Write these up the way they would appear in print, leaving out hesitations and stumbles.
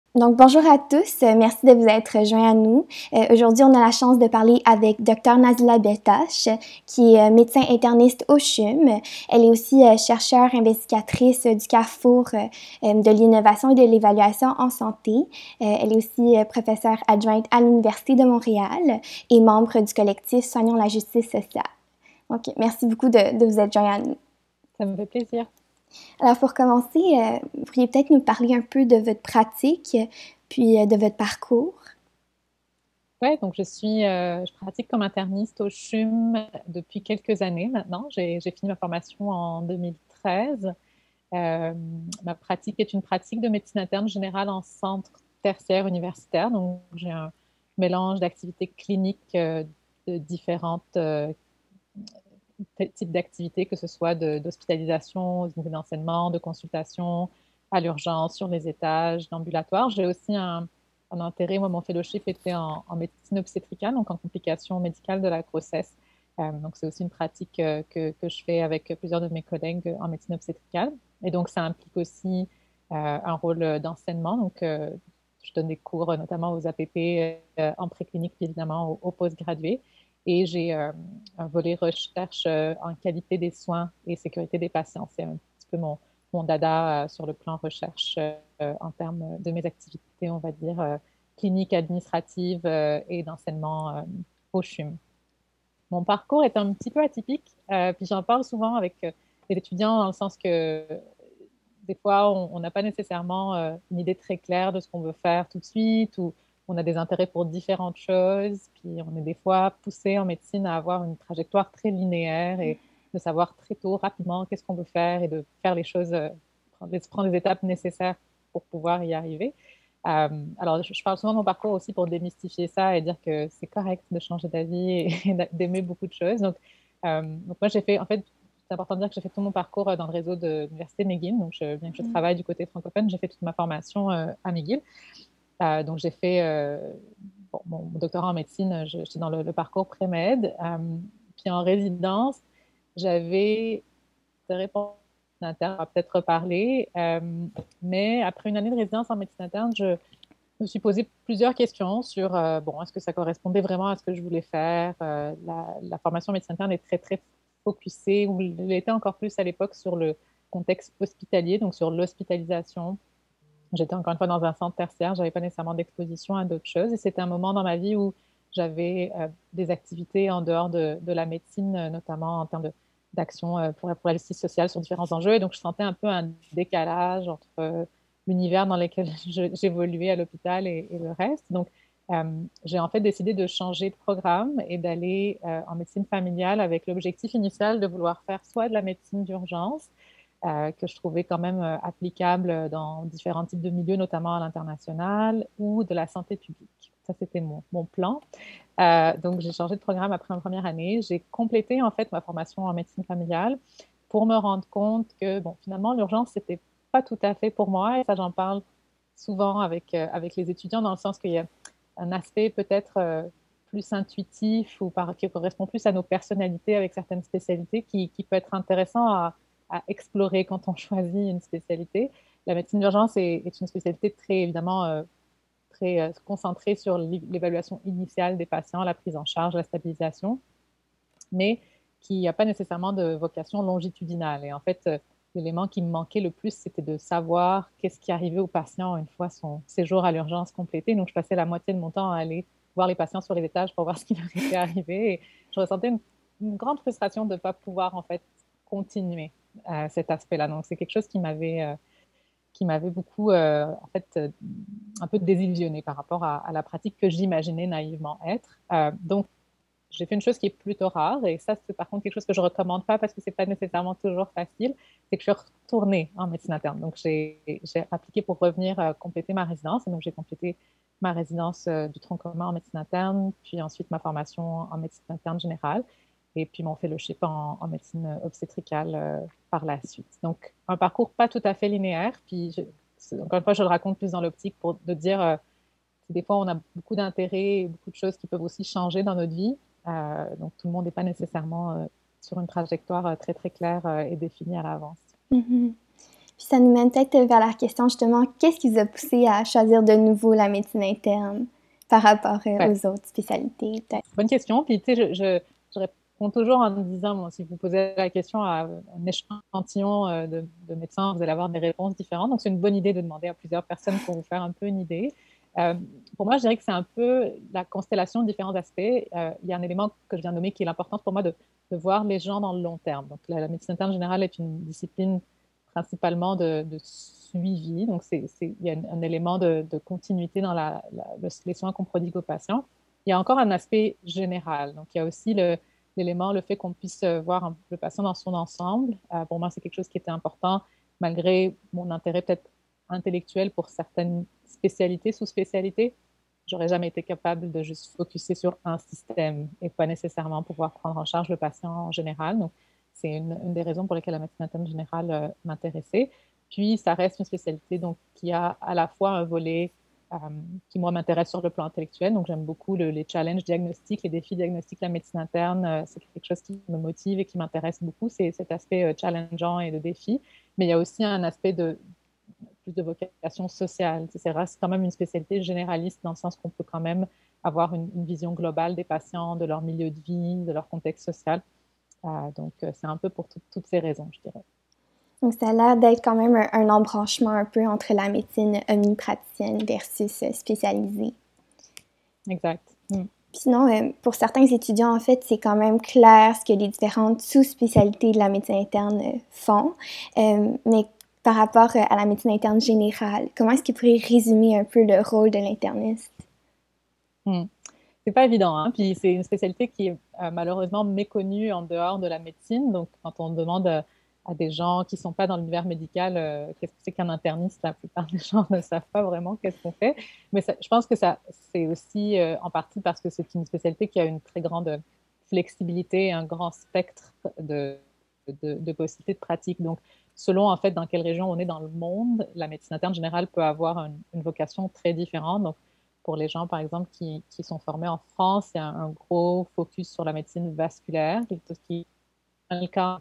Donc, bonjour à tous. Merci de vous être joints à nous. Aujourd'hui, on a la chance de parler avec Dr. Nazila Beltache, qui est médecin interniste au CHUM. Elle est aussi chercheure investigatrice du Carrefour de l'innovation et de l'évaluation en santé. Elle est aussi professeure adjointe à l'Université de Montréal et membre du collectif Soignons la justice sociale. Donc, merci beaucoup de vous être joints à nous. Ça me fait plaisir. Alors, pour commencer, vous pourriez peut-être nous parler un peu de votre pratique, puis de votre parcours. Ouais, donc je pratique comme interniste au CHUM depuis quelques années maintenant. J'ai fini ma formation en 2013. Euh, Ma pratique est une pratique de médecine interne générale en centre tertiaire universitaire. Donc, j'ai un mélange d'activités cliniques de différentes types d'activités, que ce soit d'hospitalisation, aux unités d'enseignement, de consultation à l'urgence, sur les étages, d'ambulatoire. J'ai aussi un intérêt, moi, mon fellowship était en médecine obstétricale, donc en complications médicales de la grossesse. Donc, c'est aussi une pratique que je fais avec plusieurs de mes collègues en médecine obstétricale. Et donc, ça implique aussi un rôle d'enseignement. Donc, je donne des cours notamment aux APP en préclinique, puis évidemment aux postgradués. Et j'ai un volet recherche en qualité des soins et sécurité des patients. C'est un petit peu mon dada sur le plan recherche en termes de mes activités, on va dire, cliniques, administratives et d'enseignement au CHUM. Mon parcours est un petit peu atypique, puis j'en parle souvent avec les étudiants dans le sens que des fois, on n'a pas nécessairement une idée très claire de ce qu'on veut faire tout de suite ou on a des intérêts pour différentes choses. Puis on est des fois poussé en médecine à avoir une trajectoire très linéaire et de savoir très tôt, rapidement, qu'est-ce qu'on veut faire et de faire les choses, prendre les étapes nécessaires pour pouvoir y arriver. Euh, alors, je parle souvent de mon parcours aussi pour démystifier ça et dire que c'est correct de changer d'avis et d'aimer beaucoup de choses. Donc moi, j'ai fait, en fait, c'est important de dire que j'ai fait tout mon parcours dans le réseau de l'Université McGill. Donc, bien que je travaille du côté francophone, j'ai fait toute ma formation à McGill. Donc, j'ai fait bon, mon doctorat en médecine, j'étais dans le parcours pré-med. Puis en résidence, j'avais de réponse interne, on va peut-être reparler. Mais après une année de résidence en médecine interne, je me suis posé plusieurs questions sur, bon, est-ce que ça correspondait vraiment à ce que je voulais faire? La formation médecine interne est très, très focusée, ou elle était encore plus à l'époque sur le contexte hospitalier, donc sur l'hospitalisation. J'étais encore une fois dans un centre tertiaire, j'avais pas nécessairement d'exposition à d'autres choses. Et c'était un moment dans ma vie où j'avais des activités en dehors de la médecine, notamment en termes d'action pour la justice sociale sur différents enjeux. Et donc, je sentais un peu un décalage entre l'univers dans lequel j'évoluais à l'hôpital et le reste. Donc, j'ai en fait décidé de changer de programme et d'aller en médecine familiale avec l'objectif initial de vouloir faire soit de la médecine d'urgence, que je trouvais quand même applicable dans différents types de milieux, notamment à l'international, ou de la santé publique. Ça, c'était mon plan. Donc, j'ai changé de programme après ma première année. J'ai complété en fait ma formation en médecine familiale pour me rendre compte que, bon, finalement, l'urgence, c'était pas tout à fait pour moi. Et ça, j'en parle souvent avec les étudiants, dans le sens qu'il y a un aspect peut-être plus intuitif ou qui correspond plus à nos personnalités avec certaines spécialités qui peut être intéressant à explorer quand on choisit une spécialité. La médecine d'urgence est une spécialité très évidemment très concentrée sur l'évaluation initiale des patients, la prise en charge, la stabilisation, mais qui n'a pas nécessairement de vocation longitudinale. Et en fait, l'élément qui me manquait le plus, c'était de savoir qu'est-ce qui arrivait au patient une fois son séjour à l'urgence complété. Donc, je passais la moitié de mon temps à aller voir les patients sur les étages pour voir ce qui leur était arrivé. Et je ressentais une grande frustration de ne pas pouvoir, en fait, continuer cet aspect-là. Donc, c'est quelque chose qui m'avait beaucoup, en fait, un peu désillusionnée par rapport à la pratique que j'imaginais naïvement être. Donc, j'ai fait une chose qui est plutôt rare, et ça, c'est par contre quelque chose que je recommande pas parce que c'est pas nécessairement toujours facile, c'est que je suis retournée en médecine interne. Donc, j'ai appliqué pour revenir compléter ma résidence, et donc j'ai complété ma résidence du tronc commun en médecine interne, puis ensuite ma formation en médecine interne générale, et puis mon fellowship en médecine obstétricale par la suite. Donc, un parcours pas tout à fait linéaire, puis encore une fois, je le raconte plus dans l'optique pour de dire des fois, on a beaucoup d'intérêts et beaucoup de choses qui peuvent aussi changer dans notre vie. Donc, tout le monde n'est pas nécessairement sur une trajectoire très, très claire et définie à l'avance. Mm-hmm. Puis ça nous mène peut-être vers la question justement, qu'est-ce qui vous a poussé à choisir de nouveau la médecine interne par rapport aux autres spécialités, peut-être? Bonne question. Puis, tu sais, je réponds toujours en me disant, bon, si vous posez la question à un échantillon de médecins, vous allez avoir des réponses différentes. Donc, c'est une bonne idée de demander à plusieurs personnes pour vous faire un peu une idée. Pour moi, je dirais que c'est un peu la constellation de différents aspects. Il y a un élément que je viens de nommer qui est l'importance pour moi de voir les gens dans le long terme. Donc, la médecine interne générale est une discipline principalement de suivi. Donc, il y a un élément de continuité dans les soins qu'on prodigue aux patients. Il y a encore un aspect général. Donc, il y a aussi l'élément, le fait qu'on puisse voir le patient dans son ensemble. Pour moi, c'est quelque chose qui était important, malgré mon intérêt peut-être intellectuel pour certaines spécialités, sous-spécialités. J'aurais jamais été capable de juste focuser sur un système et pas nécessairement pouvoir prendre en charge le patient en général. Donc, c'est une des raisons pour lesquelles la médecine interne générale m'intéressait. Puis, ça reste une spécialité donc, qui a à la fois un volet qui, moi, m'intéresse sur le plan intellectuel. Donc, j'aime beaucoup les challenges diagnostiques, les défis diagnostiques de la médecine interne. C'est quelque chose qui me motive et qui m'intéresse beaucoup, c'est cet aspect challengeant et de défi. Mais il y a aussi un aspect plus de vocation sociale. C'est quand même une spécialité généraliste dans le sens qu'on peut quand même avoir une vision globale des patients, de leur milieu de vie, de leur contexte social. Donc, c'est un peu pour toutes ces raisons, je dirais. Donc, ça a l'air d'être quand même un embranchement un peu entre la médecine omnipraticienne versus spécialisée. Exact. Puis sinon, pour certains étudiants, en fait, c'est quand même clair ce que les différentes sous-spécialités de la médecine interne font. Mais par rapport à la médecine interne générale, comment est-ce qu'ils pourraient résumer un peu le rôle de l'interniste? C'est pas évident, hein? Puis c'est une spécialité qui est malheureusement méconnue en dehors de la médecine. Donc, quand on demande à des gens qui sont pas dans l'univers médical qu'est-ce que c'est qu'un interniste, la plupart des gens ne savent pas vraiment qu'est-ce qu'on fait. Mais je pense que c'est aussi en partie parce que c'est une spécialité qui a une très grande flexibilité, un grand spectre de possibilités de pratique. Donc, selon en fait dans quelle région on est dans le monde, la médecine interne générale peut avoir une vocation très différente. Donc, pour les gens, par exemple, qui sont formés en France, il y a un gros focus sur la médecine vasculaire, tout ce qui est le cas.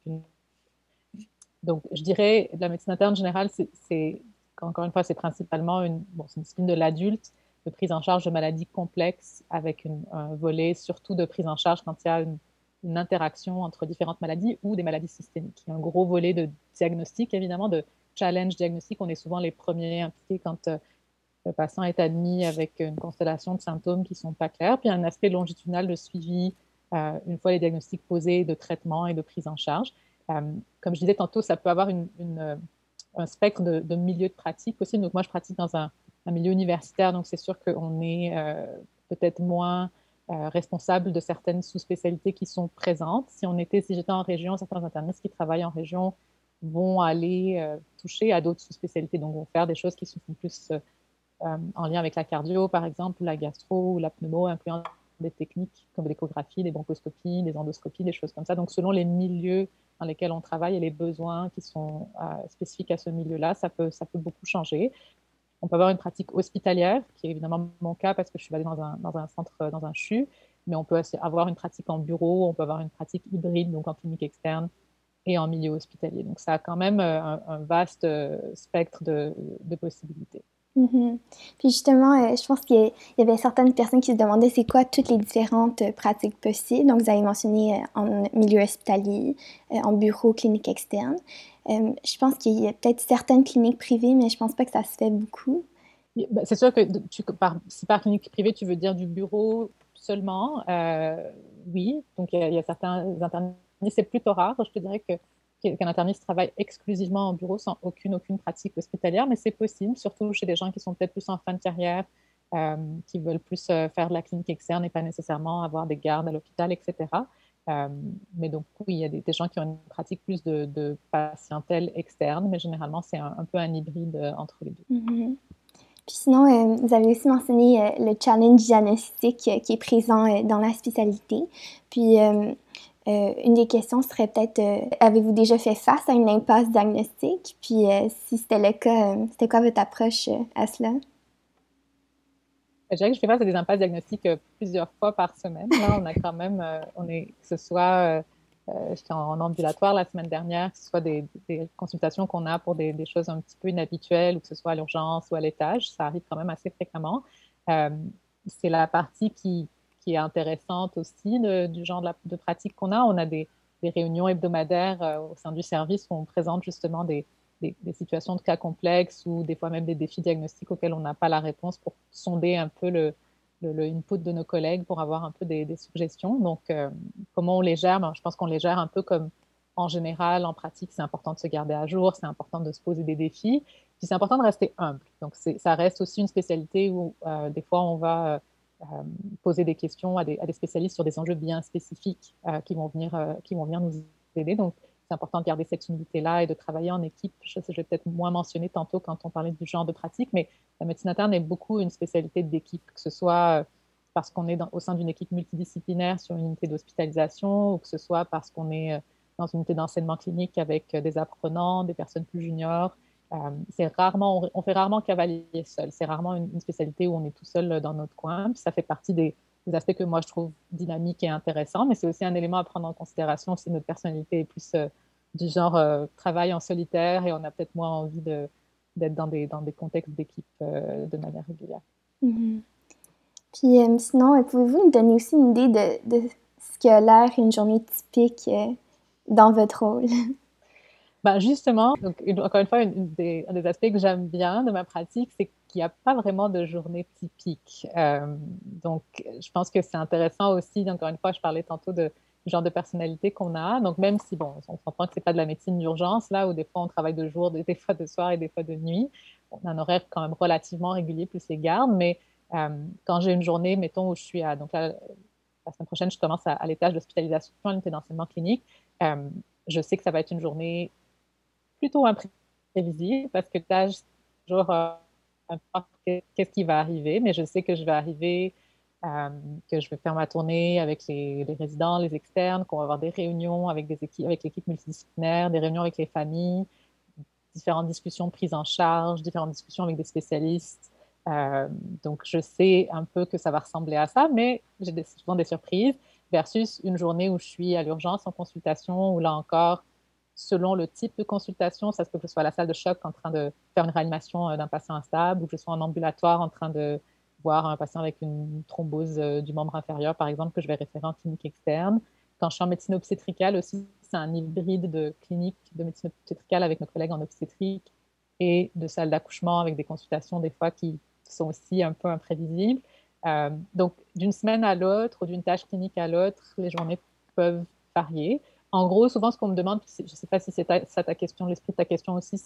Donc, je dirais, la médecine interne générale, encore une fois, c'est principalement une discipline de l'adulte, de prise en charge de maladies complexes, avec un volet surtout de prise en charge quand il y a une interaction entre différentes maladies ou des maladies systémiques. Il y a un gros volet de diagnostic, évidemment, de challenge diagnostique. On est souvent les premiers impliqués quand le patient est admis avec une constellation de symptômes qui ne sont pas clairs, puis un aspect longitudinal de suivi une fois les diagnostics posés, de traitement et de prise en charge. Comme je disais tantôt, ça peut avoir un spectre de milieu de pratique aussi. Donc moi, je pratique dans un milieu universitaire, donc c'est sûr qu'on est peut-être moins responsable de certaines sous-spécialités qui sont présentes. Si j'étais en région, certains internistes qui travaillent en région vont aller toucher à d'autres sous-spécialités, donc vont faire des choses qui sont plus en lien avec la cardio, par exemple, ou la gastro, ou la pneumo, incluant des techniques comme l'échographie, des bronchoscopies, des endoscopies, des choses comme ça. Donc, selon les milieux dans lesquels on travaille et les besoins qui sont spécifiques à ce milieu-là, ça peut beaucoup changer. On peut avoir une pratique hospitalière, qui est évidemment mon cas parce que je suis basée dans un centre, dans un CHU, mais on peut aussi avoir une pratique en bureau, on peut avoir une pratique hybride, donc en clinique externe et en milieu hospitalier. Donc, ça a quand même un vaste spectre de possibilités. Mm-hmm. Puis justement, je pense qu'il y avait certaines personnes qui se demandaient c'est quoi toutes les différentes pratiques possibles. Donc, vous avez mentionné en milieu hospitalier, en bureau, clinique externe. Je pense qu'il y a peut-être certaines cliniques privées, mais je pense pas que ça se fait beaucoup. C'est sûr que si par clinique privée, tu veux dire du bureau seulement, oui. Donc, il y a certains internistes, c'est plutôt rare. Je te dirais qu'un interniste travaille exclusivement en bureau sans aucune pratique hospitalière, mais c'est possible, surtout chez des gens qui sont peut-être plus en fin de carrière, qui veulent plus faire de la clinique externe et pas nécessairement avoir des gardes à l'hôpital, etc. Mais donc, oui, il y a des gens qui ont une pratique plus de patientèle externe, mais généralement, c'est un peu un hybride entre les deux. Mm-hmm. Puis sinon, vous avez aussi mentionné le challenge diagnostique qui est présent dans la spécialité. Puis, une des questions serait peut-être, avez-vous déjà fait face à une impasse diagnostique? Puis, si c'était le cas, c'était quoi votre approche à cela? Je dirais que je fais face à des impasses diagnostiques plusieurs fois par semaine. Là, on a quand même, que ce soit j'étais en ambulatoire la semaine dernière, que ce soit des consultations qu'on a pour des choses un petit peu inhabituelles, ou que ce soit à l'urgence ou à l'étage, ça arrive quand même assez fréquemment. Euh, c'est la partie qui est intéressante aussi du genre de pratique qu'on a. On a des réunions hebdomadaires au sein du service où on présente justement des situations de cas complexes ou des fois même des défis diagnostiques auxquels on n'a pas la réponse pour sonder un peu le input de nos collègues pour avoir un peu des suggestions. Donc, comment on les gère? Ben, je pense qu'on les gère un peu comme en général, en pratique, c'est important de se garder à jour, c'est important de se poser des défis, puis c'est important de rester humble. Donc, ça reste aussi une spécialité où des fois, on va poser des questions à des spécialistes sur des enjeux bien spécifiques qui vont venir nous aider. Donc, c'est important de garder cette humilité-là et de travailler en équipe. Je vais peut-être moins mentionner tantôt quand on parlait du genre de pratique, mais la médecine interne est beaucoup une spécialité d'équipe, que ce soit parce qu'on est au sein d'une équipe multidisciplinaire sur une unité d'hospitalisation, ou que ce soit parce qu'on est dans une unité d'enseignement clinique avec des apprenants, des personnes plus juniors. On fait rarement cavalier seul. C'est rarement une spécialité où on est tout seul dans notre coin. Puis ça fait partie des aspects que moi je trouve dynamiques et intéressants, mais c'est aussi un élément à prendre en considération si notre personnalité est plus du genre travail en solitaire et on a peut-être moins envie d'être dans des contextes d'équipe de manière régulière. Mm-hmm. Puis sinon, pouvez-vous nous donner aussi une idée de ce que a l'air une journée typique dans votre rôle? Ben justement, donc, encore une fois, un des aspects que j'aime bien de ma pratique, c'est qu'il n'y a pas vraiment de journée typique. Donc, je pense que c'est intéressant aussi. Encore une fois, je parlais tantôt du genre de personnalité qu'on a. Donc, même si, bon, on comprend que ce n'est pas de la médecine d'urgence, là, où des fois on travaille de jour, des fois de soir et des fois de nuit. On a un horaire quand même relativement régulier, plus les gardes. Mais quand j'ai une journée, mettons, où je suis donc là, la semaine prochaine, je commence à l'étage d'hospitalisation, à l'unité d'enseignement clinique. Je sais que ça va être une journée plutôt imprévisible parce que l'âge, c'est toujours qu'est-ce qui va arriver, mais je sais que je vais arriver, que je vais faire ma tournée avec les résidents, les externes, qu'on va avoir des réunions avec avec l'équipe multidisciplinaire, des réunions avec les familles, différentes discussions de prise en charge, différentes discussions avec des spécialistes. Euh, donc, je sais un peu que ça va ressembler à ça, mais j'ai souvent des surprises versus une journée où je suis à l'urgence en consultation, où là encore, selon le type de consultation, ça se peut que je sois à la salle de choc en train de faire une réanimation d'un patient instable, ou que je sois en ambulatoire en train de voir un patient avec une thrombose du membre inférieur, par exemple, que je vais référer en clinique externe. Quand je suis en médecine obstétricale aussi, c'est un hybride de clinique de médecine obstétricale avec nos collègues en obstétrique et de salle d'accouchement avec des consultations des fois qui sont aussi un peu imprévisibles. Donc, d'une semaine à l'autre ou d'une tâche clinique à l'autre, les journées peuvent varier. En gros, souvent, ce qu'on me demande, je ne sais pas si c'est ça ta question, l'esprit de ta question aussi,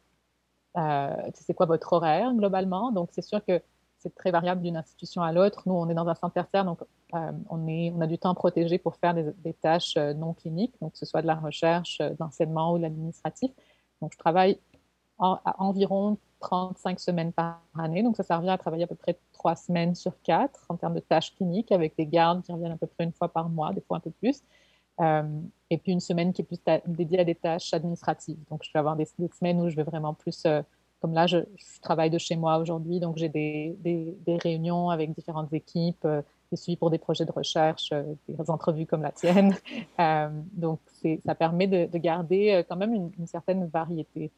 c'est quoi votre horaire globalement. Donc, c'est sûr que c'est très variable d'une institution à l'autre. Nous, on est dans un centre tertiaire, donc on a du temps protégé pour faire des tâches non cliniques, donc que ce soit de la recherche, d'enseignement ou de l'administratif. Donc, je travaille à environ 35 semaines par année. Donc, ça revient à travailler à peu près 3 semaines sur 4 en termes de tâches cliniques avec des gardes qui reviennent à peu près une fois par mois, des fois un peu plus. Euh, et puis une semaine qui est plus dédiée à des tâches administratives. Donc, je vais avoir des semaines où je vais vraiment plus, comme là, je travaille de chez moi aujourd'hui, donc j'ai des réunions avec différentes équipes, des suivis pour des projets de recherche, des entrevues comme la tienne. Donc, ça permet de garder quand même une certaine variété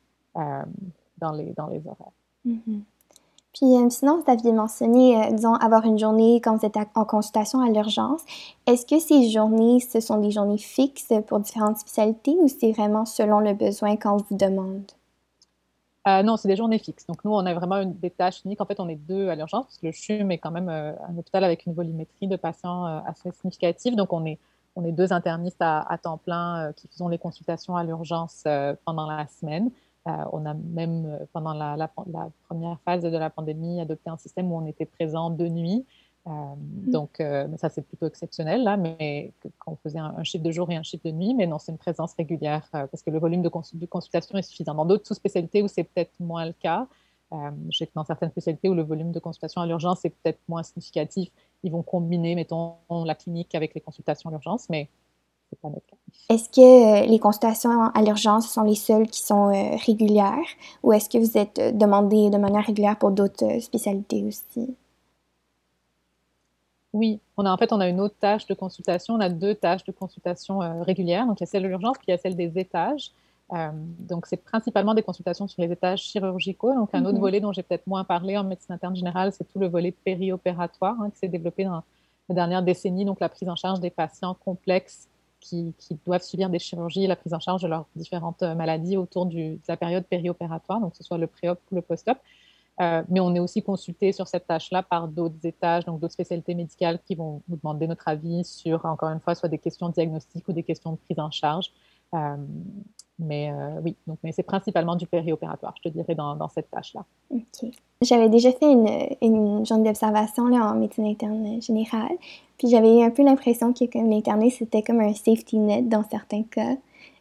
dans les horaires. Mm-hmm. Puis sinon, vous aviez mentionné, disons, avoir une journée quand vous êtes en consultation à l'urgence. Est-ce que ces journées, ce sont des journées fixes pour différentes spécialités ou c'est vraiment selon le besoin qu'on vous demande? Non, c'est des journées fixes. Donc, nous, on a vraiment des tâches uniques. En fait, on est deux à l'urgence parce que le CHUM est quand même un hôpital avec une volumétrie de patients assez significative. Donc, on est deux internistes à temps plein qui faisons les consultations à l'urgence pendant la semaine. On a même, pendant la première phase de la pandémie, adopté un système où on était présent de nuit. Donc, ça, c'est plutôt exceptionnel, là, mais quand on faisait un chiffre de jour et un chiffre de nuit, mais non, c'est une présence régulière parce que le volume de consultation est suffisant. Dans d'autres sous-spécialités où c'est peut-être moins le cas, je sais que dans certaines spécialités où le volume de consultation à l'urgence est peut-être moins significatif, ils vont combiner, mettons, la clinique avec les consultations à l'urgence, mais c'est pas notre cas. Est-ce que les consultations à l'urgence sont les seules qui sont régulières ou est-ce que vous êtes demandé de manière régulière pour d'autres spécialités aussi? Oui, on a une autre tâche de consultation. On a deux tâches de consultation régulières. Donc, il y a celle de l'urgence, puis il y a celle des étages. Donc, c'est principalement des consultations sur les étages chirurgicaux. Donc, un autre Mhm. volet dont j'ai peut-être moins parlé en médecine interne générale, c'est tout le volet périopératoire qui s'est développé dans la dernière décennie. Donc, la prise en charge des patients complexes qui doivent subir des chirurgies, la prise en charge de leurs différentes maladies autour de la période périopératoire, donc que ce soit le pré-op ou le post-op. Mais on est aussi consulté sur cette tâche-là par d'autres étages, donc d'autres spécialités médicales qui vont nous demander notre avis sur, encore une fois, soit des questions diagnostiques ou des questions de prise en charge. Euh, oui, mais c'est principalement du périopératoire, je te dirais, dans cette tâche-là. OK. J'avais déjà fait une journée d'observation là, en médecine interne générale, puis j'avais eu un peu l'impression que comme l'interniste, c'était comme un safety net dans certains cas,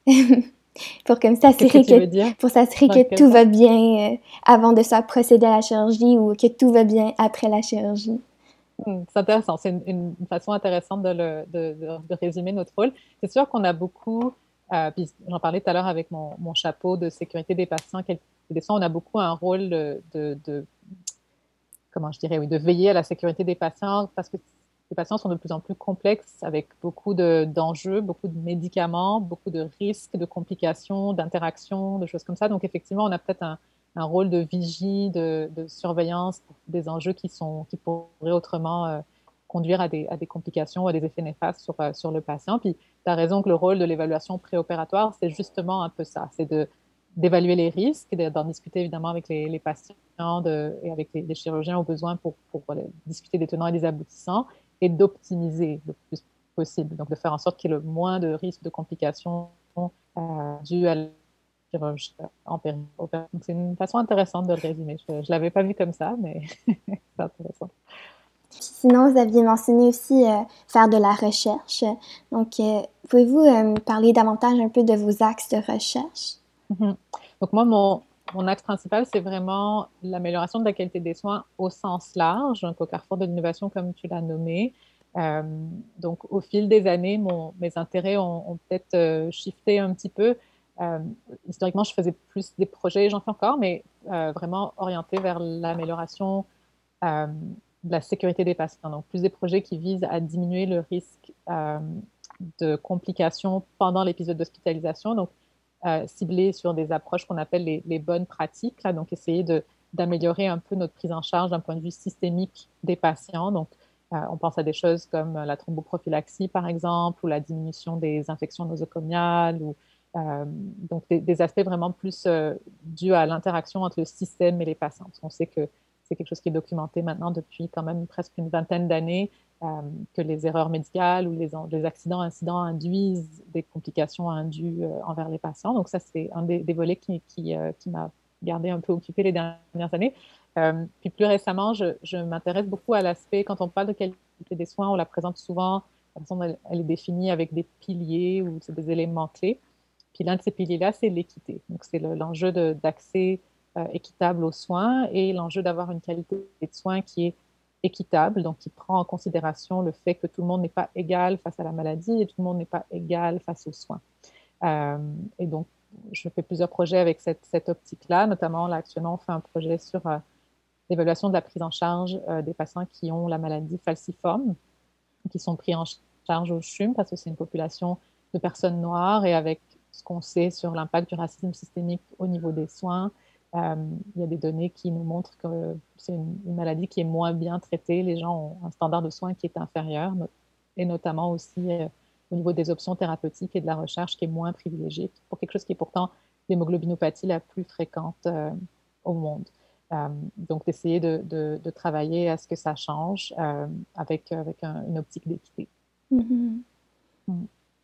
pour comme Qu'est-ce que tu veux dire? pour s'assurer Dans que quel tout va sens? bien avant de soit procéder à la chirurgie ou que tout va bien après la chirurgie. C'est intéressant. C'est une façon intéressante de résumer notre rôle. C'est sûr qu'on a beaucoup, puis j'en parlais tout à l'heure avec mon chapeau de sécurité des patients, qualité des soins, on a beaucoup un rôle comment je dirais, oui, de veiller à la sécurité des patients parce que les patients sont de plus en plus complexes avec beaucoup d'enjeux, beaucoup de médicaments, beaucoup de risques, de complications, d'interactions, de choses comme ça. Donc, effectivement, on a peut-être un rôle de vigie, de surveillance pour des enjeux qui pourraient autrement conduire à des complications ou à des effets néfastes sur le patient. Puis, tu as raison que le rôle de l'évaluation préopératoire, c'est justement un peu ça. C'est d'évaluer les risques, d'en discuter évidemment avec les patients et avec les chirurgiens au besoin pour discuter des tenants et des aboutissants et d'optimiser le plus possible. Donc, de faire en sorte qu'il y ait le moins de risques de complications dues à la chirurgie en périopératoire. Donc, c'est une façon intéressante de le résumer. Je ne l'avais pas vu comme ça, mais c'est intéressant. Puis sinon, vous aviez mentionné aussi faire de la recherche. Donc, pouvez-vous parler davantage un peu de vos axes de recherche? Mhm. Donc, moi, mon axe principal, c'est vraiment l'amélioration de la qualité des soins au sens large, donc au carrefour de l'innovation, comme tu l'as nommé. Euh, donc, au fil des années, mes intérêts ont peut-être shifté un petit peu. Euh, Historiquement, je faisais plus des projets, j'en fais encore, mais vraiment orientés vers l'amélioration de la sécurité des patients. Donc, plus des projets qui visent à diminuer le risque de complications pendant l'épisode d'hospitalisation. Donc, ciblé sur des approches qu'on appelle les bonnes pratiques, là, donc essayer d'améliorer un peu notre prise en charge d'un point de vue systémique des patients. Donc, on pense à des choses comme la thromboprophylaxie, par exemple, ou la diminution des infections nosocomiales, ou donc des aspects vraiment plus dus à l'interaction entre le système et les patients. Parce qu'on sait que c'est quelque chose qui est documenté maintenant depuis quand même presque une vingtaine d'années, euh, que les erreurs médicales ou les accidents, incidents induisent des complications indues envers les patients. Donc ça, c'est un des volets qui m'a gardé un peu occupé les dernières années. Puis plus récemment, je m'intéresse beaucoup à l'aspect, quand on parle de qualité des soins, on la présente souvent, la façon dont elle est définie avec des piliers ou c'est des éléments clés. Puis l'un de ces piliers-là, c'est l'équité. Donc c'est l'enjeu d'accès équitable aux soins et l'enjeu d'avoir une qualité de soins qui est équitable, donc qui prend en considération le fait que tout le monde n'est pas égal face à la maladie et tout le monde n'est pas égal face aux soins. Euh, et donc, je fais plusieurs projets avec cette optique-là, notamment là, actuellement, on fait un projet sur l'évaluation de la prise en charge des patients qui ont la maladie falciforme, qui sont pris en charge au CHUM, parce que c'est une population de personnes noires et avec ce qu'on sait sur l'impact du racisme systémique au niveau des soins, il y a des données qui nous montrent que c'est une maladie qui est moins bien traitée. Les gens ont un standard de soins qui est inférieur, et notamment aussi au niveau des options thérapeutiques et de la recherche qui est moins privilégiée pour quelque chose qui est pourtant l'hémoglobinopathie la plus fréquente au monde. Donc, d'essayer de travailler à ce que ça change avec une optique d'équité. Mhm. Mm.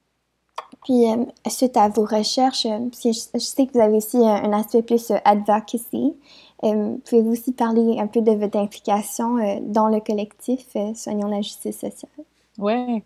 Puis, suite à vos recherches, parce que je sais que vous avez aussi un aspect plus advocacy, pouvez-vous aussi parler un peu de votre implication dans le collectif Soignons la justice sociale? Ouais.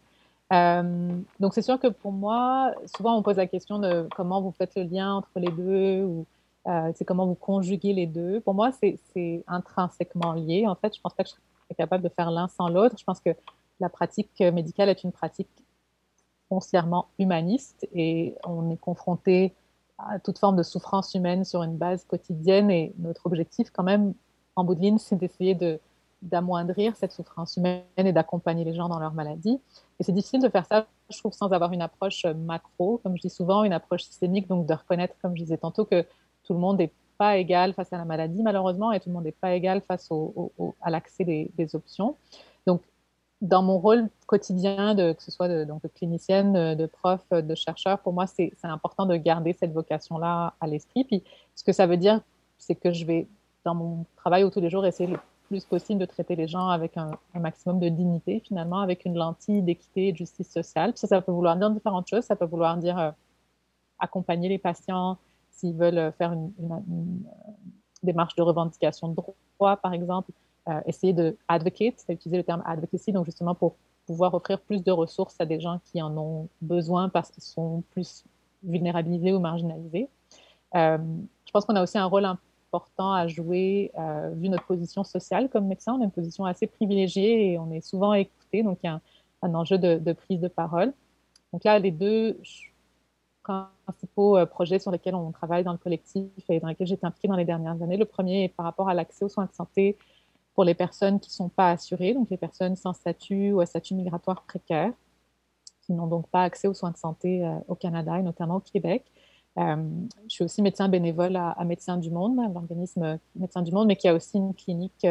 Donc, c'est sûr que pour moi, souvent on pose la question de comment vous faites le lien entre les deux ou c'est comment vous conjuguez les deux. Pour moi, c'est intrinsèquement lié. En fait, je pense pas que je serais capable de faire l'un sans l'autre. Je pense que la pratique médicale est une pratique foncièrement humaniste et on est confronté à toute forme de souffrance humaine sur une base quotidienne et notre objectif quand même en bout de ligne, c'est d'essayer d'amoindrir cette souffrance humaine et d'accompagner les gens dans leur maladie. Et c'est difficile de faire ça, je trouve, sans avoir une approche macro, comme je dis souvent, une approche systémique, donc de reconnaître, comme je disais tantôt, que tout le monde n'est pas égal face à la maladie, malheureusement, et tout le monde n'est pas égal face à l'accès des options. Donc, dans mon rôle quotidien, que ce soit donc de clinicienne, de prof, de chercheur, pour moi, c'est important de garder cette vocation-là à l'esprit. Puis, ce que ça veut dire, c'est que je vais, dans mon travail au tous les jours, essayer le plus possible de traiter les gens avec un maximum de dignité, finalement, avec une lentille d'équité et de justice sociale. Puis ça peut vouloir dire différentes choses. Ça peut vouloir dire accompagner les patients s'ils veulent faire une démarche de revendication de droit, par exemple. Essayer de advocate, c'est utiliser le terme advocacy, donc justement pour pouvoir offrir plus de ressources à des gens qui en ont besoin parce qu'ils sont plus vulnérabilisés ou marginalisés. Je pense qu'on a aussi un rôle important à jouer, vu notre position sociale comme médecin. On a une position assez privilégiée et on est souvent écouté, donc il y a un enjeu de prise de parole. Donc là, les deux principaux projets sur lesquels on travaille dans le collectif et dans lesquels j'ai été impliquée dans les dernières années. Le premier est par rapport à l'accès aux soins de santé pour les personnes qui ne sont pas assurées, donc les personnes sans statut ou à statut migratoire précaire, qui n'ont donc pas accès aux soins de santé au Canada et notamment au Québec. Je suis aussi médecin bénévole à Médecins du Monde, l'organisme Médecins du Monde, mais qui a aussi une clinique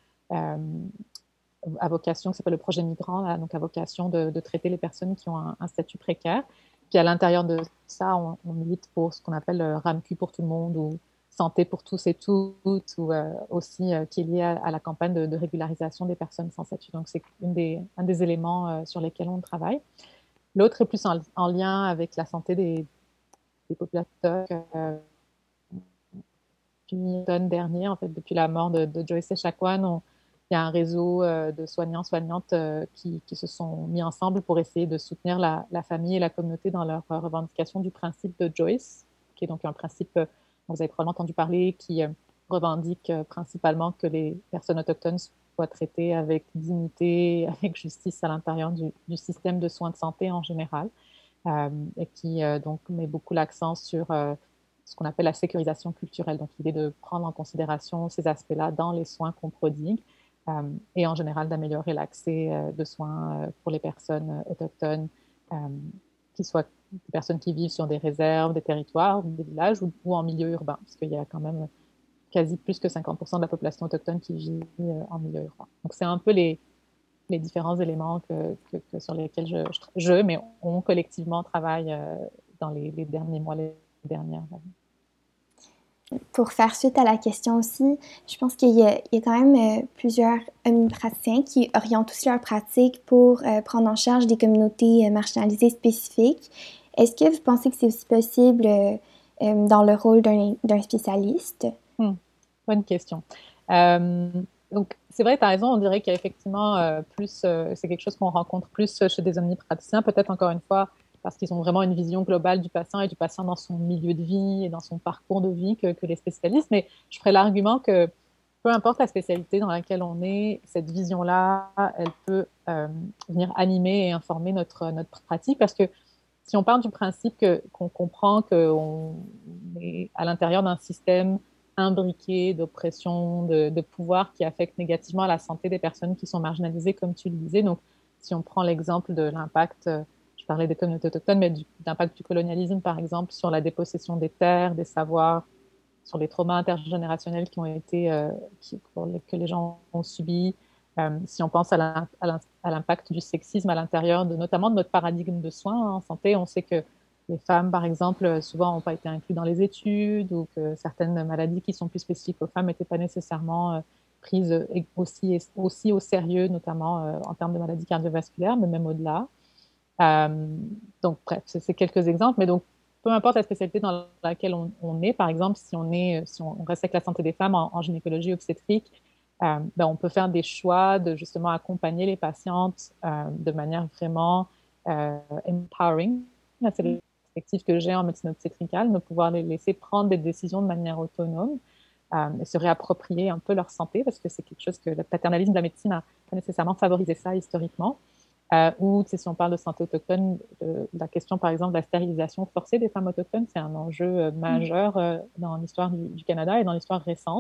à vocation, qui s'appelle le Projet Migrant, là, donc à vocation de traiter les personnes qui ont un statut précaire. Puis à l'intérieur de ça, on milite pour ce qu'on appelle RAMQ pour tout le monde ou santé pour tous et toutes, ou aussi qui est lié à la campagne de régularisation des personnes sans statut. Donc c'est un des éléments sur lesquels on travaille. L'autre est plus en lien avec la santé des populations. Depuis l'automne dernier, en fait, depuis la mort de Joyce Echaquan, il y a un réseau de soignantes qui se sont mis ensemble pour essayer de soutenir la famille et la communauté dans leur revendication du principe de Joyce, qui est donc un principe, dont vous avez probablement entendu parler, qui revendique principalement que les personnes autochtones soient traitées avec dignité, avec justice à l'intérieur du système de soins de santé en général, et qui donc met beaucoup l'accent sur ce qu'on appelle la sécurisation culturelle, donc l'idée de prendre en considération ces aspects-là dans les soins qu'on prodigue. Et en général d'améliorer l'accès de soins pour les personnes autochtones, qui soient des personnes qui vivent sur des réserves, des territoires, des villages ou en milieu urbain, parce qu'il y a quand même quasi plus que 50% de la population autochtone qui vit en milieu urbain. Donc c'est un peu les différents éléments sur lesquels mais on collectivement travaille dans les derniers mois, les dernières années. Pour faire suite à la question aussi, je pense qu'il y a quand même plusieurs praticiens qui orientent aussi leur pratique pour prendre en charge des communautés marginalisées spécifiques. Est-ce que vous pensez que c'est aussi possible dans le rôle d'un spécialiste? Bonne question. Donc, c'est vrai, tu as raison, on dirait qu'il y a effectivement c'est quelque chose qu'on rencontre plus chez des omnipraticiens, peut-être encore une fois, parce qu'ils ont vraiment une vision globale du patient et du patient dans son milieu de vie et dans son parcours de vie que les spécialistes. Mais je ferai l'argument que peu importe la spécialité dans laquelle on est, cette vision-là, elle peut venir animer et informer notre pratique, parce que si on part du principe qu'on comprend qu'on est à l'intérieur d'un système imbriqué d'oppression, de pouvoir qui affecte négativement la santé des personnes qui sont marginalisées, comme tu le disais. Donc, si on prend l'exemple de l'impact, je parlais des communautés autochtones, mais d'impact du colonialisme, par exemple, sur la dépossession des terres, des savoirs, sur les traumas intergénérationnels qui ont été, que les gens ont subis. Si on pense à l'impact du sexisme à l'intérieur, notamment de notre paradigme de soins en santé, on sait que les femmes, par exemple, souvent n'ont pas été incluses dans les études, ou que certaines maladies qui sont plus spécifiques aux femmes n'étaient pas nécessairement prises aussi au sérieux, notamment en termes de maladies cardiovasculaires, mais même au-delà. Donc, bref, c'est quelques exemples, mais donc, peu importe la spécialité dans laquelle on est, par exemple, si on reste avec la santé des femmes en gynécologie obstétrique, on peut faire des choix de justement accompagner les patientes de manière vraiment empowering. C'est le perspective que j'ai en médecine obstétricale, de pouvoir les laisser prendre des décisions de manière autonome et se réapproprier un peu leur santé, parce que c'est quelque chose que le paternalisme de la médecine n'a pas nécessairement favorisé ça historiquement. Ou si on parle de santé autochtone, la question par exemple de la stérilisation forcée des femmes autochtones, c'est un enjeu majeur dans l'histoire du Canada et dans l'histoire récente.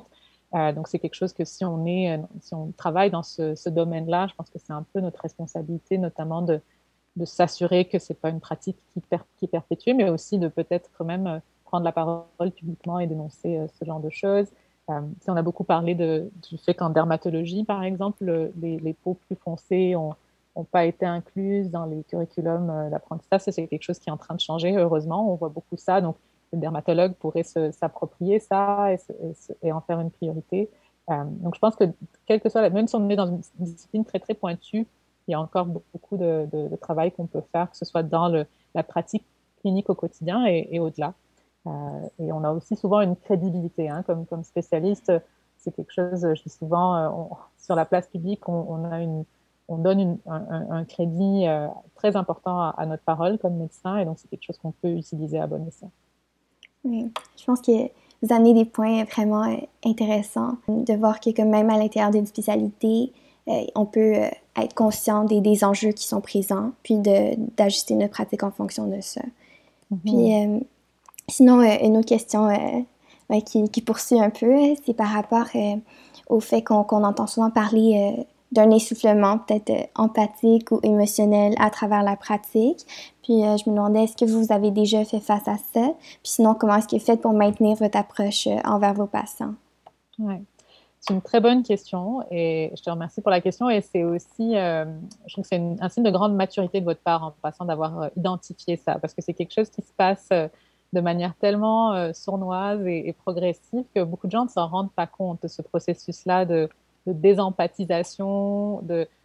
Donc, c'est quelque chose que si on travaille dans ce domaine-là, je pense que c'est un peu notre responsabilité, notamment de s'assurer que c'est pas une pratique qui est perpétuée, mais aussi de peut-être quand même prendre la parole publiquement et dénoncer ce genre de choses. Si on a beaucoup parlé du fait qu'en dermatologie, par exemple, les peaux plus foncées ont pas été incluses dans les curriculums d'apprentissage. Ça, c'est quelque chose qui est en train de changer, heureusement. On voit beaucoup ça. Donc, le dermatologue pourrait s'approprier ça et en faire une priorité. Donc, je pense que, quel que soit, même si on est dans une discipline très, très pointue, il y a encore beaucoup de travail qu'on peut faire, que ce soit dans la pratique clinique au quotidien et au-delà. Et on a aussi souvent une crédibilité, hein, comme spécialiste. C'est quelque chose, je dis souvent, sur la place publique, on donne un crédit très important à notre parole comme médecin, et donc c'est quelque chose qu'on peut utiliser à bon escient. Oui, je pense que vous amenez des points vraiment intéressants, de voir que comme même à l'intérieur d'une spécialité, on peut être conscient des enjeux qui sont présents, puis d'ajuster notre pratique en fonction de ça. Puis sinon, une autre question qui poursuit un peu, c'est par rapport au fait qu'on entend souvent parler d'un essoufflement peut-être empathique ou émotionnel à travers la pratique. Puis je me demandais, est-ce que vous avez déjà fait face à ça? Puis sinon, comment est-ce que vous faites pour maintenir votre approche envers vos patients? Ouais. C'est une très bonne question et je te remercie pour la question. Et c'est aussi, je trouve que c'est un signe de grande maturité de votre part en passant d'avoir identifié ça, parce que c'est quelque chose qui se passe de manière tellement sournoise et progressive que beaucoup de gens ne s'en rendent pas compte de ce processus-là de désempathisation,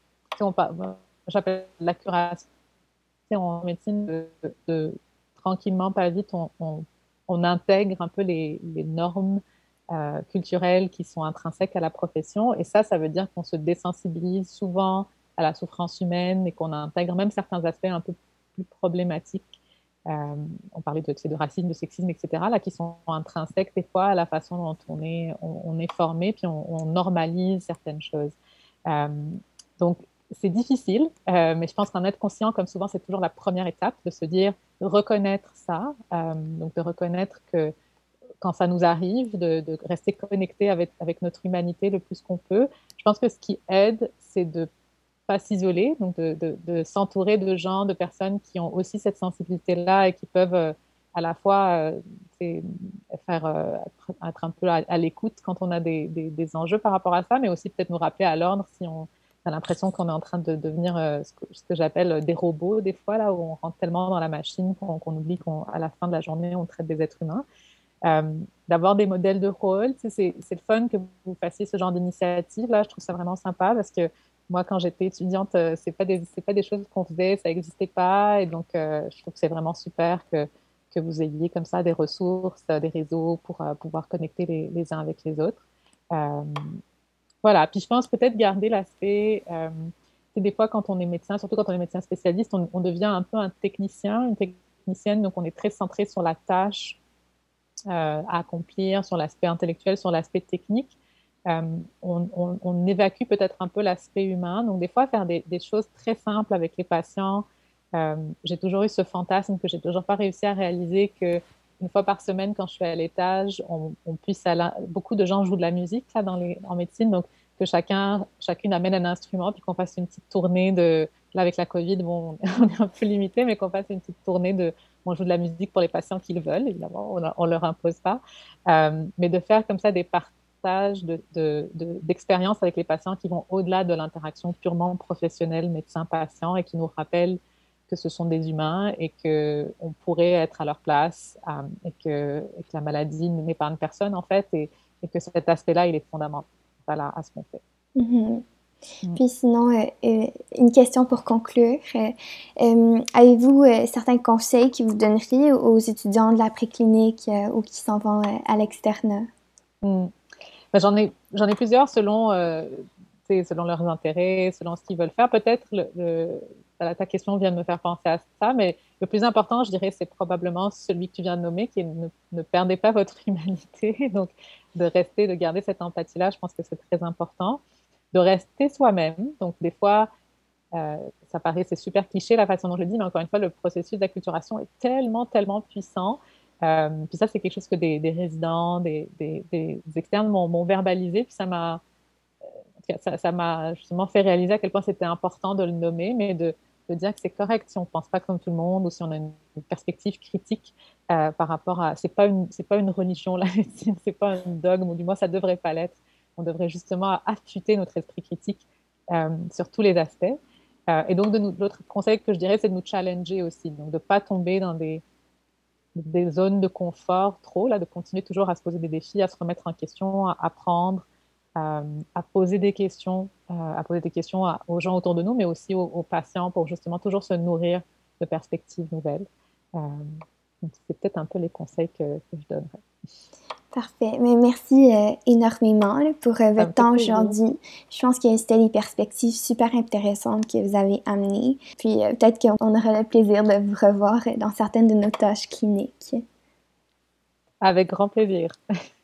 j'appelle la curation en médecine, tranquillement, pas vite, on intègre un peu les normes culturelles qui sont intrinsèques à la profession. Et ça veut dire qu'on se désensibilise souvent à la souffrance humaine et qu'on intègre même certains aspects un peu plus problématiques. On parlait de racisme, de sexisme, etc., là, qui sont intrinsèques des fois à la façon dont on est formé, puis on normalise certaines choses. Euh, donc, c'est difficile, mais je pense qu'en être conscient, comme souvent, c'est toujours la première étape, de se dire, de reconnaître ça, donc de reconnaître que quand ça nous arrive, de rester connecté avec notre humanité le plus qu'on peut. Je pense que ce qui aide, c'est de ne pas s'isoler, donc de s'entourer de gens, de personnes qui ont aussi cette sensibilité-là et qui peuvent à la fois faire être un peu à l'écoute quand on a des enjeux par rapport à ça, mais aussi peut-être nous rappeler à l'ordre si on a l'impression qu'on est en train de devenir ce que j'appelle des robots des fois, là où on rentre tellement dans la machine qu'on oublie qu'à la fin de la journée, on traite des êtres humains. Euh, D'avoir des modèles de rôle. C'est le fun que vous fassiez ce genre d'initiative. Là, je trouve ça vraiment sympa parce que moi, quand j'étais étudiante, c'est pas des choses qu'on faisait, ça n'existait pas. Et donc, je trouve que c'est vraiment super que vous ayez comme ça des ressources, des réseaux pour pouvoir connecter les uns avec les autres. Euh, voilà. Puis je pense peut-être garder l'aspect. C'est des fois quand on est médecin, surtout quand on est médecin spécialiste, on devient un peu un technicien, une technicienne, donc on est très centré sur la tâche à accomplir, sur l'aspect intellectuel, sur l'aspect technique. On évacue peut-être un peu l'aspect humain. Donc, des fois, faire des choses très simples avec les patients. J'ai toujours eu ce fantasme que j'ai toujours pas réussi à réaliser que une fois par semaine, quand je suis à l'étage, on puisse aller. Beaucoup de gens jouent de la musique là, en médecine, donc que chacune amène un instrument, puis qu'on fasse une petite tournée de. Là, avec la COVID, bon, on est un peu limité, mais qu'on fasse une petite tournée de. On joue de la musique pour les patients qui le veulent, évidemment, on ne leur impose pas. Mais de faire comme ça des partages d'expériences avec les patients qui vont au-delà de l'interaction purement professionnelle médecin-patient et qui nous rappellent que ce sont des humains et qu'on pourrait être à leur place et que la maladie n'épargne personne, en fait, et que cet aspect-là, il est fondamental à ce qu'on fait. Mm-hmm. Puis sinon, une question pour conclure. Avez-vous certains conseils que vous donneriez aux étudiants de la préclinique ou qui s'en vont à l'externat? Mm. Ben, j'en ai plusieurs selon leurs intérêts, selon ce qu'ils veulent faire. Peut-être ta question vient de me faire penser à ça, mais le plus important, je dirais, c'est probablement celui que tu viens de nommer, qui est ne perdez pas votre humanité. Donc, de garder cette empathie-là, je pense que c'est très important. De rester soi-même. Donc, des fois, ça paraît, c'est super cliché la façon dont je le dis, mais encore une fois, le processus d'acculturation est tellement, tellement puissant Puis ça, c'est quelque chose que des résidents, des externes m'ont verbalisé, puis ça m'a justement fait réaliser à quel point c'était important de le nommer, mais de dire que c'est correct si on ne pense pas comme tout le monde ou si on a une perspective critique par rapport à... C'est pas une religion, la médecine, c'est pas un dogme, ou du moins ça ne devrait pas l'être. On devrait justement affûter notre esprit critique sur tous les aspects. Et donc, l'autre conseil que je dirais, c'est de nous challenger aussi, donc de ne pas tomber dans des zones de confort trop, là, de continuer toujours à se poser des défis, à se remettre en question, à apprendre, à poser des questions, aux gens autour de nous, mais aussi aux patients pour justement toujours se nourrir de perspectives nouvelles. Donc c'est peut-être un peu les conseils que je donnerais. Parfait. Mais merci énormément là, pour Ça votre me fait temps plaisir. aujourd'hui. Je pense que c'était des perspectives super intéressantes que vous avez amenées. Puis peut-être qu'on aura le plaisir de vous revoir dans certaines de nos tâches cliniques. Avec grand plaisir.